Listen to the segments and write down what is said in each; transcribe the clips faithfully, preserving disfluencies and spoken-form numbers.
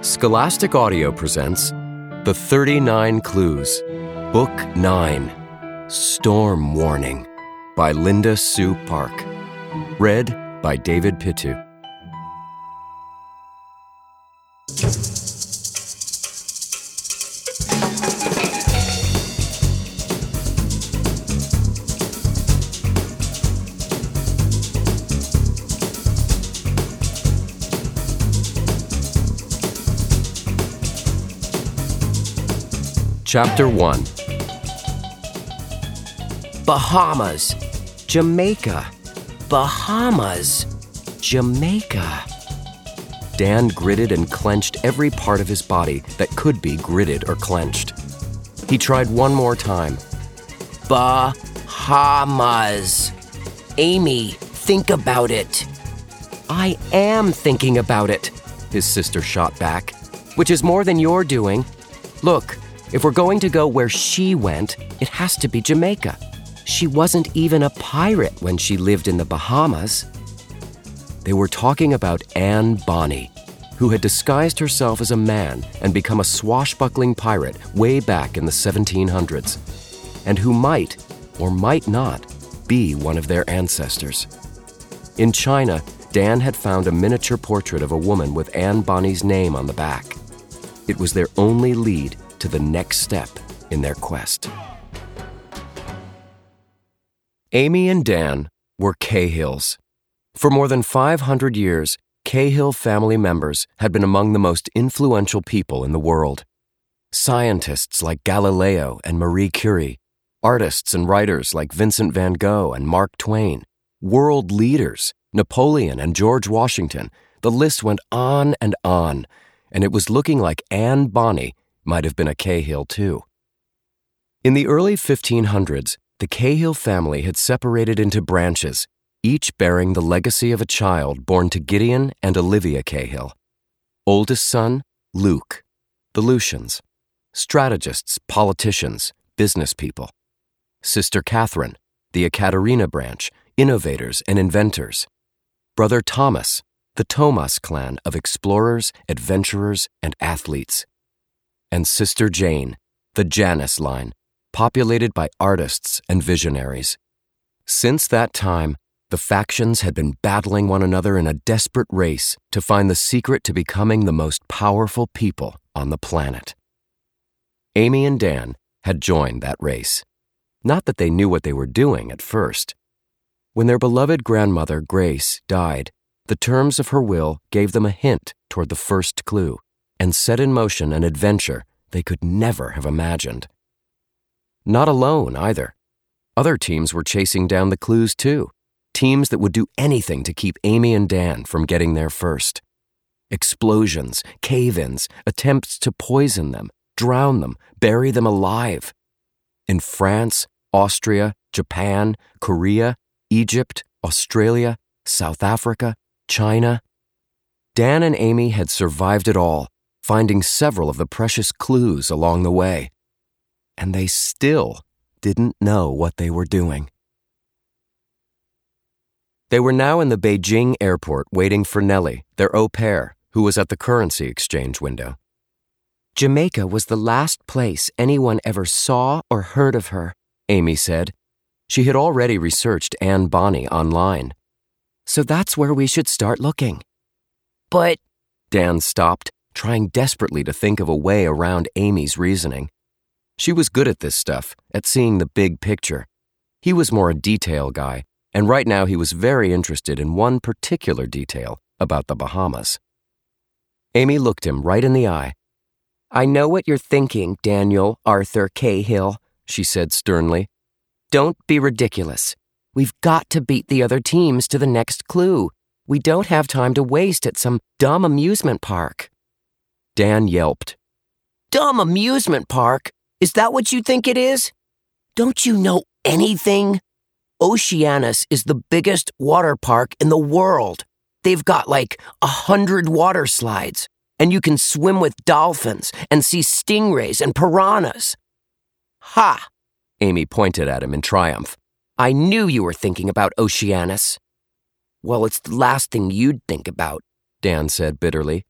Scholastic Audio presents The thirty-nine Clues, Book nine, Storm Warning, by Linda Sue Park. Read by David Pitu. Chapter one. Bahamas, Jamaica, Bahamas, Jamaica. Dan gritted and clenched every part of his body that could be gritted or clenched. He tried one more time. Bahamas. Amy, think about it. I am thinking about it, his sister shot back, which is more than you're doing. Look, if we're going to go where she went, it has to be Jamaica. She wasn't even a pirate when she lived in the Bahamas. They were talking about Anne Bonny, who had disguised herself as a man and become a swashbuckling pirate way back in the seventeen hundreds, and who might, or might not, be one of their ancestors. In China, Dan had found a miniature portrait of a woman with Anne Bonny's name on the back. It was their only lead to the next step in their quest. Amy and Dan were Cahills. For more than five hundred years, Cahill family members had been among the most influential people in the world. Scientists like Galileo and Marie Curie, artists and writers like Vincent van Gogh and Mark Twain, world leaders, Napoleon and George Washington. The list went on and on, and it was looking like Anne Bonny might have been a Cahill too. In the early fifteen hundreds, the Cahill family had separated into branches, each bearing the legacy of a child born to Gideon and Olivia Cahill. Oldest son, Luke. The Lucians. Strategists, politicians, business people. Sister Catherine, the Ekaterina branch, innovators and inventors. Brother Thomas, the Thomas clan of explorers, adventurers, and athletes. And Sister Jane, the Janus line, populated by artists and visionaries. Since that time, the factions had been battling one another in a desperate race to find the secret to becoming the most powerful people on the planet. Amy and Dan had joined that race. Not that they knew what they were doing at first. When their beloved grandmother, Grace, died, the terms of her will gave them a hint toward the first clue, and set in motion an adventure they could never have imagined. Not alone, either. Other teams were chasing down the clues, too. Teams that would do anything to keep Amy and Dan from getting there first. Explosions, cave-ins, attempts to poison them, drown them, bury them alive. In France, Austria, Japan, Korea, Egypt, Australia, South Africa, China. Dan and Amy had survived it all, finding several of the precious clues along the way. And they still didn't know what they were doing. They were now in the Beijing airport waiting for Nellie, their au pair, who was at the currency exchange window. Jamaica was the last place anyone ever saw or heard of her, Amy said. She had already researched Anne Bonny online. So that's where we should start looking. But Dan stopped, trying desperately to think of a way around Amy's reasoning. She was good at this stuff, at seeing the big picture. He was more a detail guy, and right now he was very interested in one particular detail about the Bahamas. Amy looked him right in the eye. I know what you're thinking, Daniel Arthur Cahill, she said sternly. Don't be ridiculous. We've got to beat the other teams to the next clue. We don't have time to waste at some dumb amusement park. Dan yelped. Dumb amusement park? Is that what you think it is? Don't you know anything? Oceanus is the biggest water park in the world. They've got like a hundred water slides, and you can swim with dolphins and see stingrays and piranhas. Ha! Amy pointed at him in triumph. I knew you were thinking about Oceanus. Well, it's the last thing you'd think about, Dan said bitterly.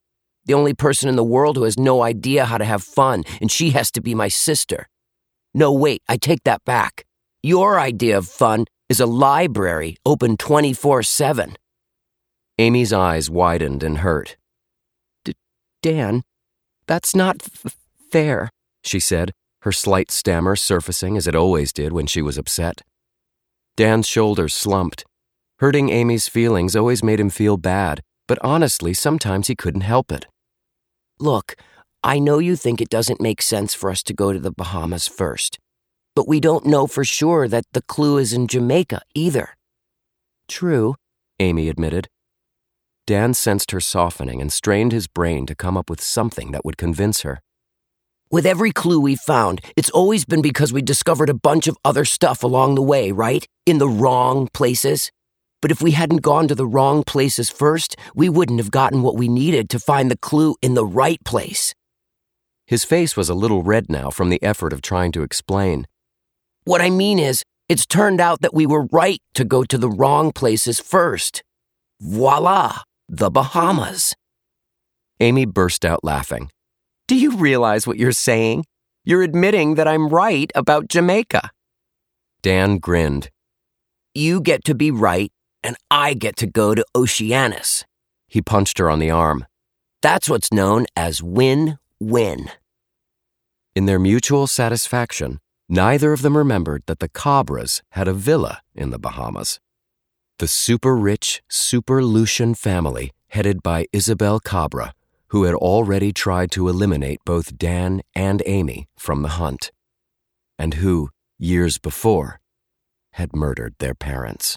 The only person in the world who has no idea how to have fun, and she has to be my sister. No, wait, I take that back. Your idea of fun is a library open twenty-four seven. Amy's eyes widened and hurt. D- Dan, that's not f- fair, she said, her slight stammer surfacing as it always did when she was upset. Dan's shoulders slumped. Hurting Amy's feelings always made him feel bad, but honestly, sometimes he couldn't help it. Look, I know you think it doesn't make sense for us to go to the Bahamas first, but we don't know for sure that the clue is in Jamaica either. True, Amy admitted. Dan sensed her softening and strained his brain to come up with something that would convince her. With every clue we found, it's always been because we discovered a bunch of other stuff along the way, right? In the wrong places. But if we hadn't gone to the wrong places first, we wouldn't have gotten what we needed to find the clue in the right place. His face was a little red now from the effort of trying to explain. What I mean is, it's turned out that we were right to go to the wrong places first. Voila, the Bahamas. Amy burst out laughing. Do you realize what you're saying? You're admitting that I'm right about Jamaica. Dan grinned. You get to be right, and I get to go to Oceanus. He punched her on the arm. That's what's known as win-win. In their mutual satisfaction, neither of them remembered that the Cabras had a villa in the Bahamas. The super-rich, super-Lucian family headed by Isabel Cabra, who had already tried to eliminate both Dan and Amy from the hunt, and who, years before, had murdered their parents.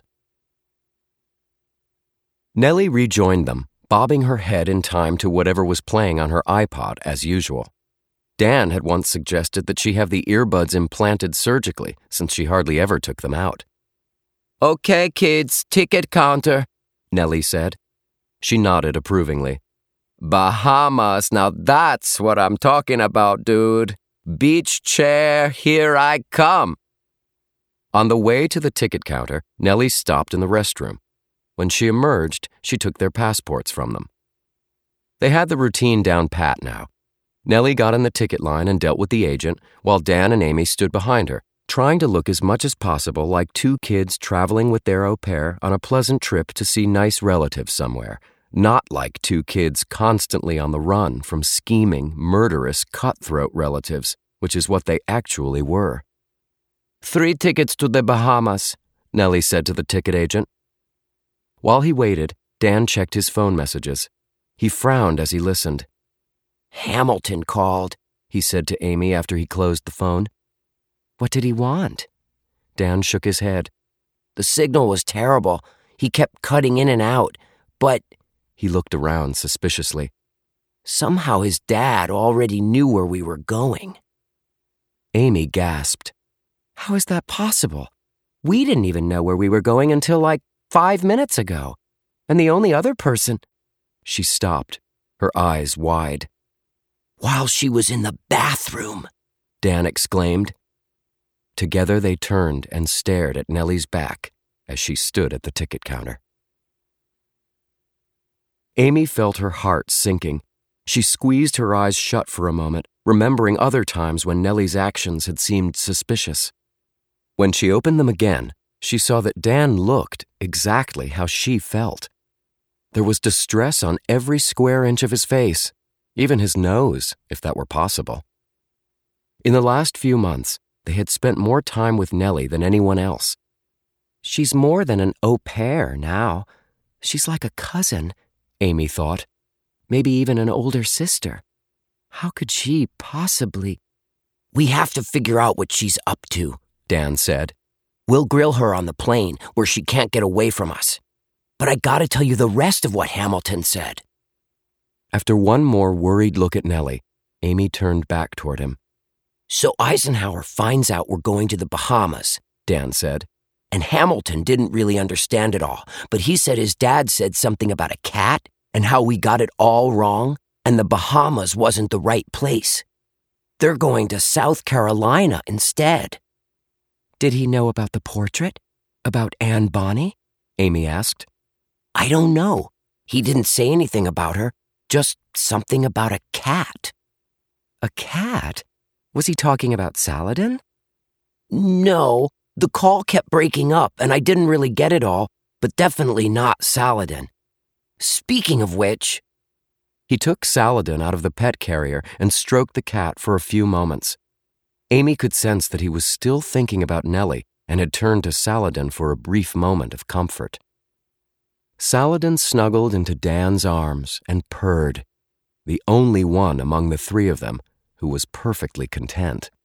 Nellie rejoined them, bobbing her head in time to whatever was playing on her iPod as usual. Dan had once suggested that she have the earbuds implanted surgically, since she hardly ever took them out. Okay, kids, ticket counter, Nellie said. She nodded approvingly. Bahamas, now that's what I'm talking about, dude. Beach chair, here I come. On the way to the ticket counter, Nellie stopped in the restroom. When she emerged, she took their passports from them. They had the routine down pat now. Nellie got in the ticket line and dealt with the agent, while Dan and Amy stood behind her, trying to look as much as possible like two kids traveling with their au pair on a pleasant trip to see nice relatives somewhere, not like two kids constantly on the run from scheming, murderous, cutthroat relatives, which is what they actually were. Three tickets to the Bahamas, Nellie said to the ticket agent. While he waited, Dan checked his phone messages. He frowned as he listened. Hamilton called, he said to Amy after he closed the phone. What did he want? Dan shook his head. The signal was terrible. He kept cutting in and out, but... He looked around suspiciously. Somehow his dad already knew where we were going. Amy gasped. How is that possible? We didn't even know where we were going until like five minutes ago. And the only other person... She stopped, her eyes wide. While she was in the bathroom, Dan exclaimed. Together they turned and stared at Nellie's back as she stood at the ticket counter. Amy felt her heart sinking. She squeezed her eyes shut for a moment, remembering other times when Nellie's actions had seemed suspicious. When she opened them again, she saw that Dan looked exactly how she felt. There was distress on every square inch of his face, even his nose, if that were possible. In the last few months, they had spent more time with Nellie than anyone else. She's more than an au pair now. She's like a cousin, Amy thought. Maybe even an older sister. How could she possibly... We have to figure out what she's up to, Dan said. We'll grill her on the plane where she can't get away from us. But I gotta tell you the rest of what Hamilton said. After one more worried look at Nellie, Amy turned back toward him. So Eisenhower finds out we're going to the Bahamas, Dan said. And Hamilton didn't really understand it all, but he said his dad said something about a cat and how we got it all wrong, and the Bahamas wasn't the right place. They're going to South Carolina instead. Did he know about the portrait? About Anne Bonny? Amy asked. I don't know. He didn't say anything about her, Just something about a cat. A cat? Was he talking about Saladin? No, the call kept breaking up and I didn't really get it all, but definitely not Saladin. Speaking of which... He took Saladin out of the pet carrier and stroked the cat for a few moments. Amy could sense that he was still thinking about Nellie and had turned to Saladin for a brief moment of comfort. Saladin snuggled into Dan's arms and purred, the only one among the three of them who was perfectly content.